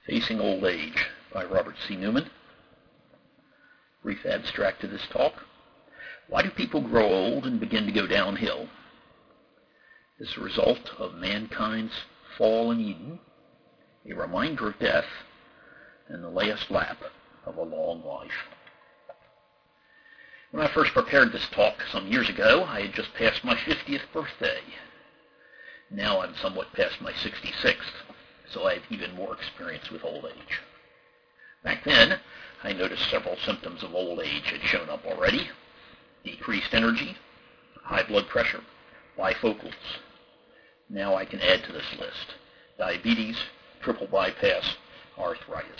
Facing Old Age by Robert C. Newman. Brief abstract to this talk. Why do people grow old and begin to go downhill? As a result of mankind's fall in Eden, a reminder of death, and the last lap of a long life. When I first prepared this talk some years ago, I had just passed my 50th birthday. Now I'm somewhat past my 66th, so I have even more experience with old age. Back then, I noticed several symptoms of old age had shown up already. Decreased energy, high blood pressure, bifocals. Now I can add to this list: diabetes, triple bypass, arthritis.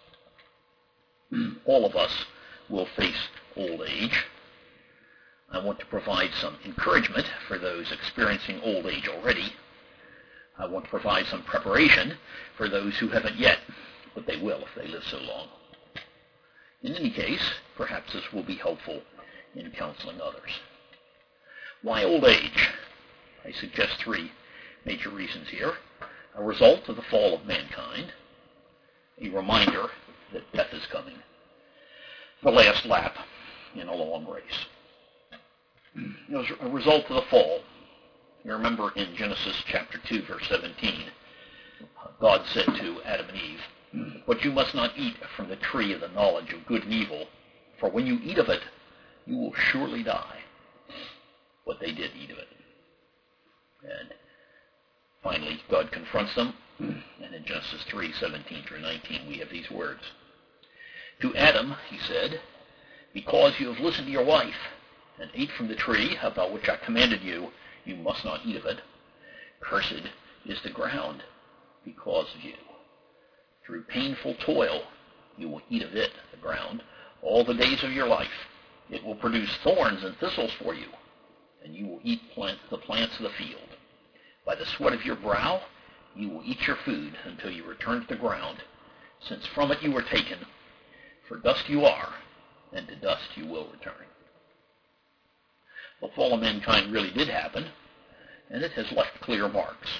All of us will face old age. I want to provide some encouragement for those experiencing old age already. I want to provide some preparation for those who haven't yet, but they will if they live so long. In any case, perhaps this will be helpful in counseling others. Why old age? I suggest three major reasons here. A result of the fall of mankind, a reminder that death is coming, the last lap in a long race. As a result of the fall, you remember in Genesis chapter 2, verse 17, God said to Adam and Eve, "But you must not eat from the tree of the knowledge of good and evil, for when you eat of it, you will surely die." But they did eat of it. And finally, God confronts them, and in Genesis 3, 17 through 19, we have these words. To Adam, he said, "Because you have listened to your wife, and ate from the tree about which I commanded you, you must not eat of it. Cursed is the ground because of you. Through painful toil you will eat of it, the ground, all the days of your life. It will produce thorns and thistles for you, and you will eat the plants of the field. By the sweat of your brow you will eat your food until you return to the ground, since from it you were taken. For dust you are, and to dust you will return." The fall of mankind really did happen, and it has left clear marks.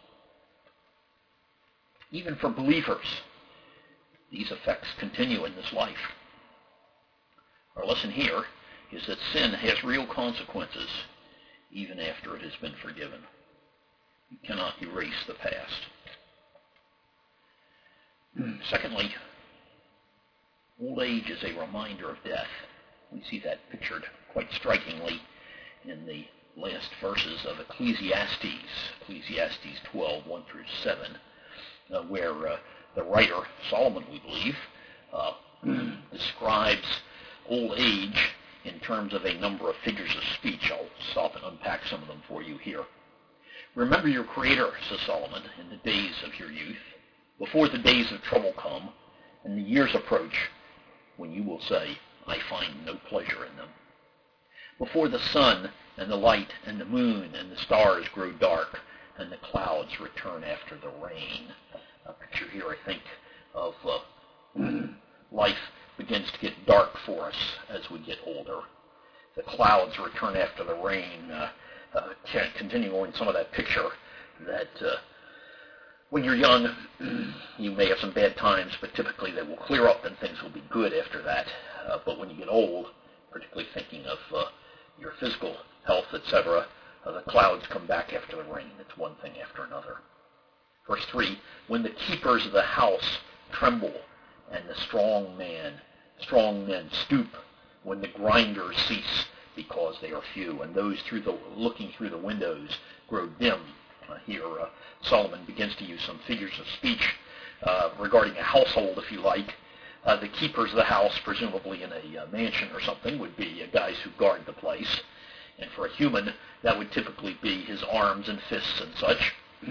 Even for believers, these effects continue in this life. Our lesson here is that sin has real consequences, even after it has been forgiven. You cannot erase the past. Secondly, old age is a reminder of death. We see that pictured quite strikingly in the last verses of Ecclesiastes 12, 1 through 7, where the writer, Solomon, we believe, describes old age in terms of a number of figures of speech. I'll stop and unpack some of them for you here. "Remember your Creator," says Solomon, "in the days of your youth, before the days of trouble come, and the years approach, when you will say, 'I find no pleasure in them.' Before the sun and the light and the moon and the stars grow dark, and the clouds return after the rain." A picture here, I think, of life begins to get dark for us as we get older. The clouds return after the rain. Continuing on some of that picture, that when you're young, you may have some bad times, but typically they will clear up and things will be good after that. But when you get old, particularly thinking of your physical health, etc., the clouds come back after the rain. It's one thing after another. Verse 3, "When the keepers of the house tremble, and the strong men stoop, when the grinders cease because they are few, and those looking through the windows grow dim." Here Solomon begins to use some figures of speech regarding a household, if you like. The keepers of the house, presumably in a mansion or something, would be guys who guard the place. And for a human, that would typically be his arms and fists and such.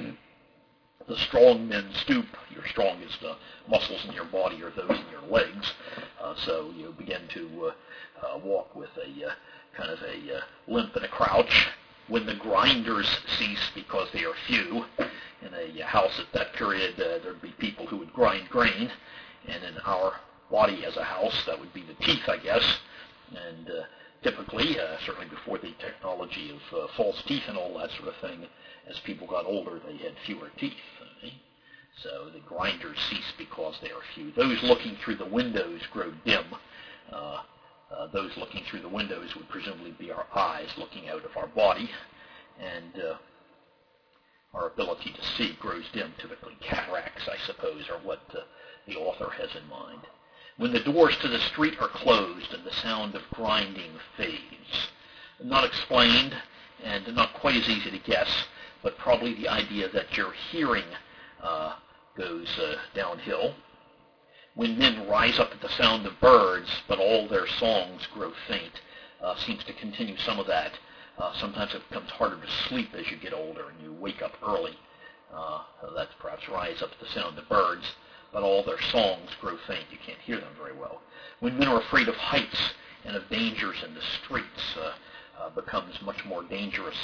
The strong men stoop. Your strongest muscles in your body are those in your legs. So you begin to walk with a kind of a limp and a crouch. When the grinders cease because they are few. In a house at that period, there'd be people who would grind grain. And in our body as a house, that would be the teeth, I guess. And typically, certainly before the technology of false teeth and all that sort of thing, as people got older, they had fewer teeth. So the grinders cease because pause there a few. Those looking through the windows grow dim. Those looking through the windows would presumably be our eyes looking out of our body, and our ability to see grows dim. Typically cataracts, I suppose, are what the author has in mind. When the doors to the street are closed and the sound of grinding fades. Not explained and not quite as easy to guess, but probably the idea that your hearing goes downhill. When men rise up at the sound of birds, but all their songs grow faint, seems to continue some of that. Sometimes it becomes harder to sleep as you get older and you wake up early. That's perhaps rise up at the sound of birds, but all their songs grow faint. You can't hear them very well. When men are afraid of heights and of dangers in the streets, becomes much more dangerous,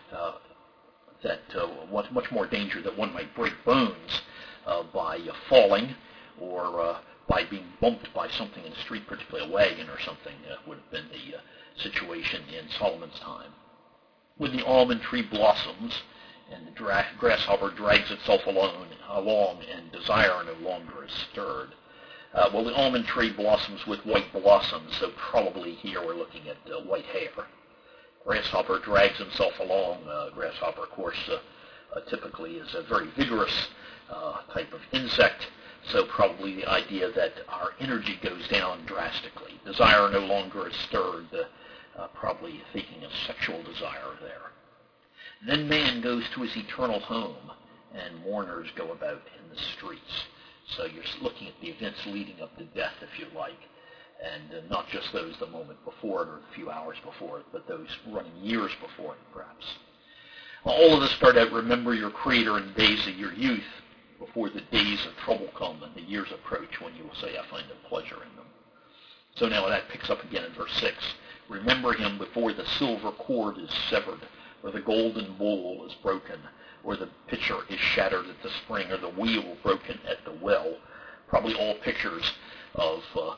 much more danger that one might break bones by falling or by being bumped by something in the street, particularly a wagon or something, would have been the situation in Solomon's time. When the almond tree blossoms and the grasshopper drags itself along and desire no longer is stirred. Well, the almond tree blossoms with white blossoms, so probably here we're looking at white hair. Grasshopper drags himself along. Grasshopper, of course, typically is a very vigorous type of insect, so probably the idea that our energy goes down drastically. Desire no longer is stirred, probably thinking of sexual desire there. Then man goes to his eternal home, and mourners go about in the streets. So you're looking at the events leading up to death, if you like, and not just those the moment before it or a few hours before it, but those running years before it, perhaps. All of this start out, remember your Creator in the days of your youth, before the days of trouble come and the years approach when you will say, I find no pleasure in them. So now that picks up again in verse 6. Remember him before the silver cord is severed, or the golden bowl is broken, or the pitcher is shattered at the spring, or the wheel broken at the well. Probably all pictures of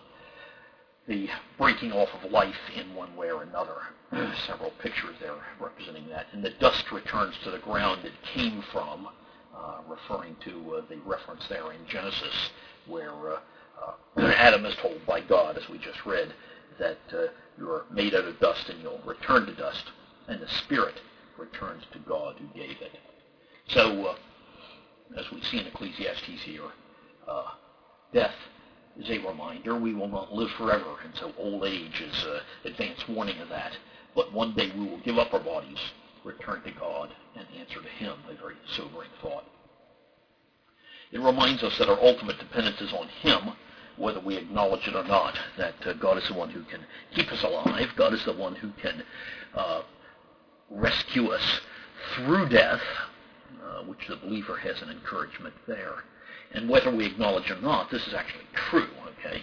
the breaking off of life in one way or another. Several pictures there representing that. And the dust returns to the ground it came from, referring to the reference there in Genesis, where Adam is told by God, as we just read, that you are made out of dust and you'll return to dust, and the spirit returns to God who gave it. So, as we see in Ecclesiastes here, death is a reminder we will not live forever, and so old age is advance warning of that. But one day we will give up our bodies, return to God, and answer to Him, a very sobering thought. It reminds us that our ultimate dependence is on Him, whether we acknowledge it or not, that God is the one who can keep us alive. God is the one who can rescue us through death, which the believer has an encouragement there. And whether we acknowledge or not, this is actually true, okay?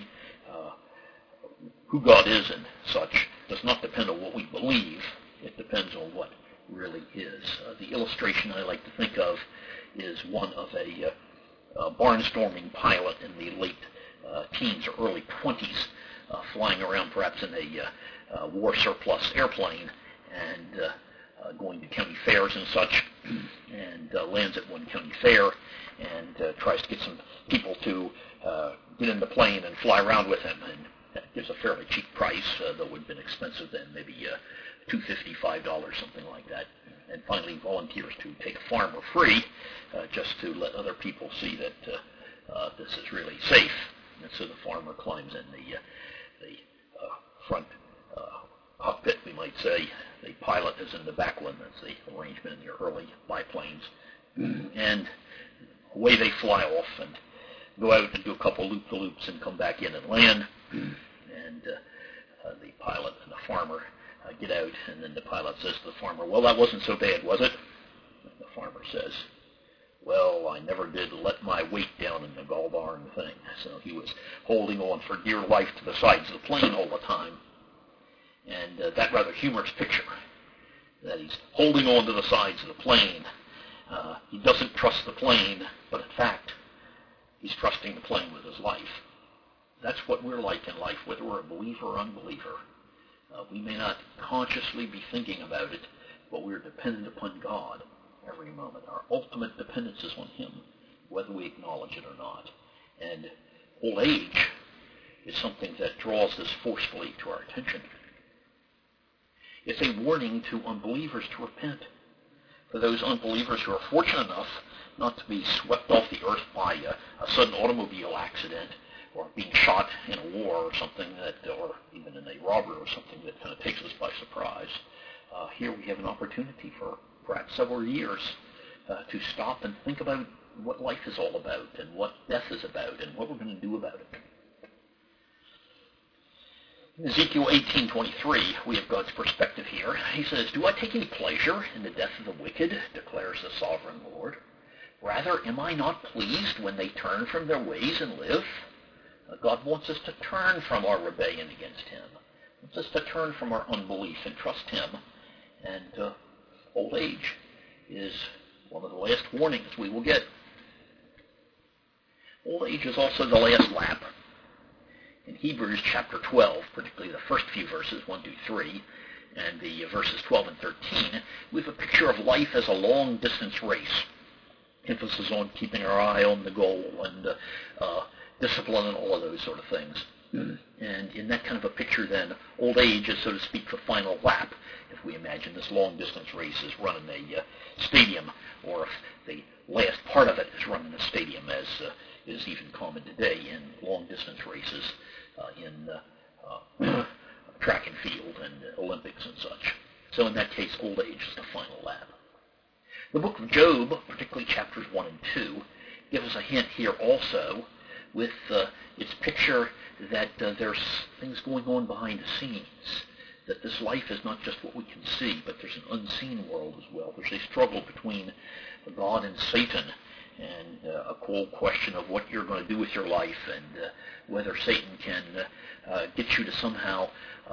Who God is and such does not depend on what we believe. It depends on what really is. The illustration I like to think of is one of a barnstorming pilot in the late teens or early 20s, flying around perhaps in a war surplus airplane and going to county fairs and such, and lands at one county fair and tries to get some people to get in the plane and fly around with him, and that gives a fairly cheap price, though it would have been expensive then, maybe $2.55, something like that, and finally volunteers to take a farmer free just to let other people see that this is really safe. And so the farmer climbs in the front cockpit, we might say. The pilot is in the back one. That's the arrangement in your early biplanes. And away they fly off and go out and do a couple loop-the-loops and come back in and land. And the pilot and the farmer get out, and then the pilot says to the farmer, well, that wasn't so bad, was it? And the farmer says, well, I never did let my weight down in the gall darn thing. So he was holding on for dear life to the sides of the plane all the time. And that rather humorous picture, that he's holding on to the sides of the plane. He doesn't trust the plane, but in fact, he's trusting the plane with his life. That's what we're like in life, whether we're a believer or unbeliever. We may not consciously be thinking about it, but we're dependent upon God every moment. Our ultimate dependence is on Him, whether we acknowledge it or not. And Old age is something that draws this forcefully to our attention. It's a warning to unbelievers to repent. For those unbelievers who are fortunate enough not to be swept off the earth by a sudden automobile accident or being shot in a war or something or even in a robbery or something that kind of takes us by surprise, here we have an opportunity for perhaps several years to stop and think about what life is all about and what death is about and what we're going to do about it. In Ezekiel 18:23, we have God's perspective here. He says, "Do I take any pleasure in the death of the wicked, declares the sovereign Lord? Rather, am I not pleased when they turn from their ways and live?" God wants us to turn from our rebellion against Him. He wants us to turn from our unbelief and trust Him. And old age is one of the last warnings we will get. Old age is also the last lap. In Hebrews chapter 12, particularly the first few verses, 1, 2, 3, and the verses 12 and 13, we have a picture of life as a long-distance race. Emphasis on keeping our eye on the goal and discipline and all of those sort of things. And in that kind of a picture, then, old age is, so to speak, the final lap. If we imagine this long-distance race is run in a stadium, or if the last part of it is run in a stadium, as is even common today in long-distance races in track and field and Olympics and such. So in that case, old age is the final lap. The book of Job, particularly chapters 1 and 2, give us a hint here also with its picture that there's things going on behind the scenes, that this life is not just what we can see, but there's an unseen world as well. There's a struggle between God and Satan, and a cold question of what you're going to do with your life, and whether Satan can get you to somehow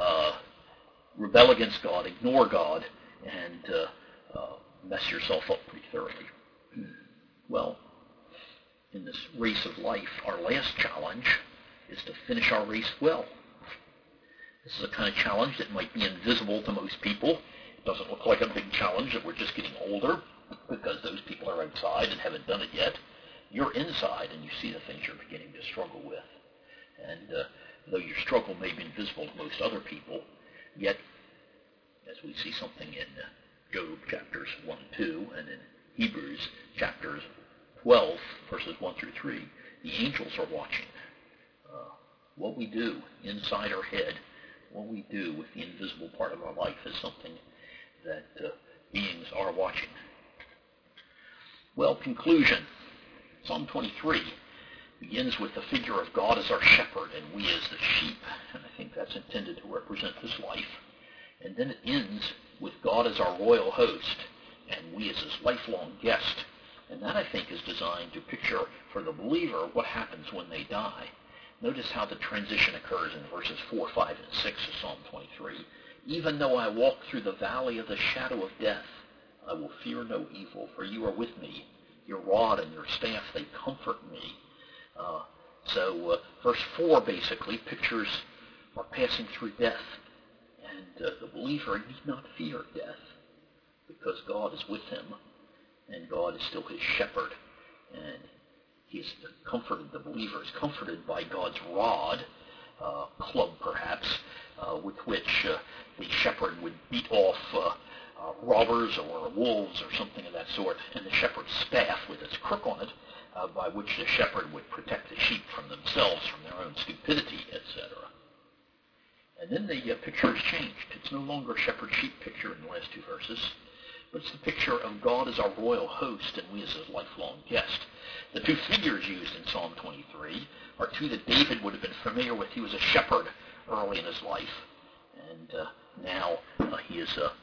rebel against God, ignore God, and mess yourself up pretty thoroughly. Well, in this race of life, our last challenge is to finish our race well. This is a kind of challenge that might be invisible to most people. It doesn't look like a big challenge that we're just getting older, because those people are outside and haven't done it yet. You're inside and you see the things you're beginning to struggle with. And though your struggle may be invisible to most other people, yet, as we see something in Job chapters 1 and 2, and in Hebrews chapters 12, verses 1 through 3, the angels are watching. What we do inside our head, what we do with the invisible part of our life is something that beings are watching. Well, conclusion. Psalm 23 begins with the figure of God as our shepherd and we as the sheep, and I think that's intended to represent this life. And then it ends with God as our royal host and we as his lifelong guest. And that, I think, is designed to picture for the believer what happens when they die. Notice how the transition occurs in verses 4, 5, and 6 of Psalm 23. "Even though I walk through the valley of the shadow of death, I will fear no evil, for you are with me. Your rod and your staff, they comfort me." So verse 4 basically pictures our passing through death. And the believer need not fear death, because God is with him, and God is still his shepherd. And he's comforted, the believer is comforted by God's rod, club perhaps, with which the shepherd would beat off robbers or wolves or something of that sort, and the shepherd's staff with its crook on it, by which the shepherd would protect the sheep from themselves, from their own stupidity, etc. And then the picture is changed. It's no longer a shepherd-sheep picture in the last two verses, but it's the picture of God as our royal host and we as his lifelong guest. The two figures used in Psalm 23 are two that David would have been familiar with. He was a shepherd early in his life, and now he is a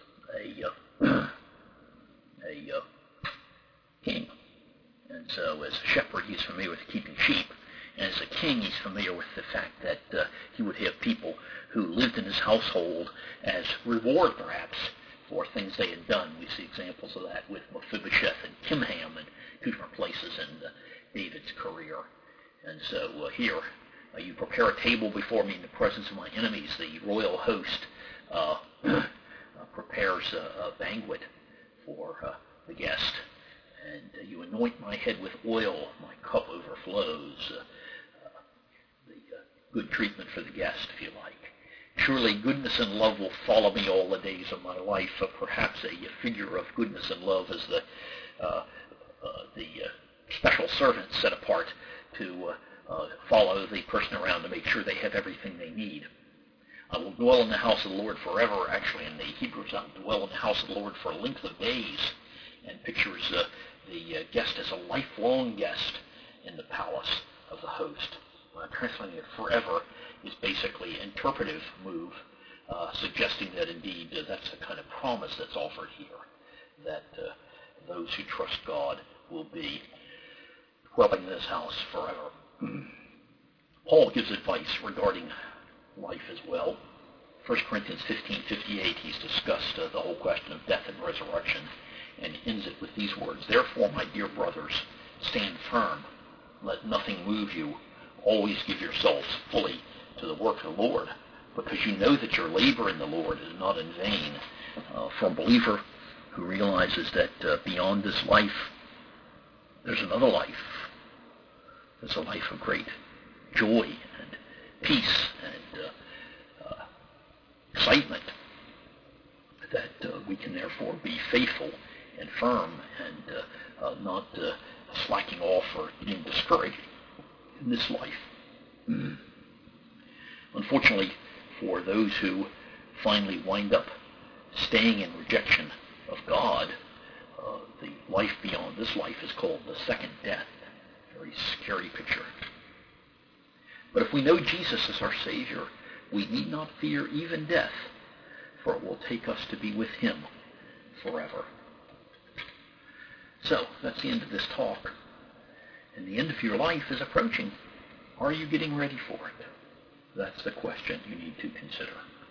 king. And so as a shepherd, he's familiar with keeping sheep, and as a king, he's familiar with the fact that he would have people who lived in his household as reward, perhaps, for things they had done. We see examples of that with Mephibosheth and Kimham and two different places in David's career. And so here, you prepare a table before me in the presence of my enemies. The royal host prepares a banquet for the guest. And you anoint my head with oil, my cup overflows. good treatment for the guest, if you like. Surely goodness and love will follow me all the days of my life. Perhaps a figure of goodness and love as the special servant set apart to follow the person around to make sure they have everything they need. I will dwell in the house of the Lord forever. Actually, in the Hebrews, I will dwell in the house of the Lord for a length of days, and pictures the guest as a lifelong guest in the palace of the host. Translating it forever is basically an interpretive move, suggesting that indeed that's the kind of promise that's offered here, that those who trust God will be dwelling in this house forever. Paul gives advice regarding life as well. 1 Corinthians 15:58, he's discussed the whole question of death and resurrection, and ends it with these words: "Therefore, my dear brothers, stand firm. Let nothing move you. Always give yourselves fully to the work of the Lord, because you know that your labor in the Lord is not in vain." For a believer who realizes that beyond this life, there's another life. There's a life of great joy and peace and excitement, that we can therefore be faithful and firm and not slacking off or being discouraged in this life. Unfortunately, for those who finally wind up staying in rejection of God, the life beyond this life is called the second death. Very scary picture. But if we know Jesus as our Savior, we need not fear even death, for it will take us to be with Him forever. So, that's the end of this talk. And the end of your life is approaching. Are you getting ready for it? That's the question you need to consider.